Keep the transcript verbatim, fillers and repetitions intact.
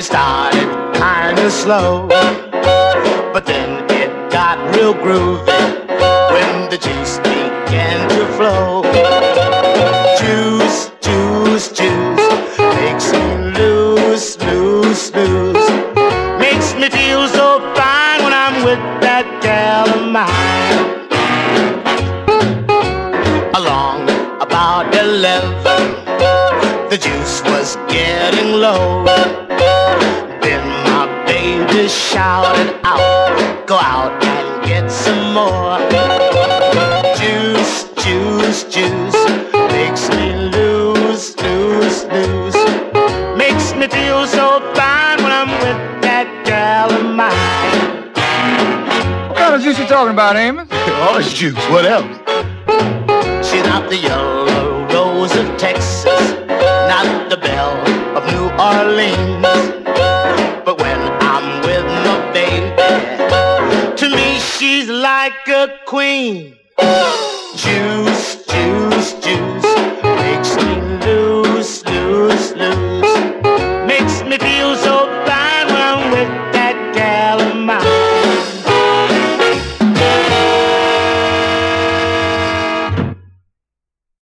It started kinda slow, but then it got real groovy when the juice began to flow. Juice, juice, juice makes me loose, loose, loose. Makes me feel so fine when I'm with that gal of mine. Along about eleven, the juice was getting low. Then my baby shouted out, go out and get some more. Juice, juice, juice makes me lose, lose, lose. Makes me feel so fine when I'm with that gal of mine. What kind of juice you talking about, Amos? Orange juice, what else? She's not the yellow rose of Texas, not the belle of New Orleans. But when I'm with my baby, to me she's like a queen.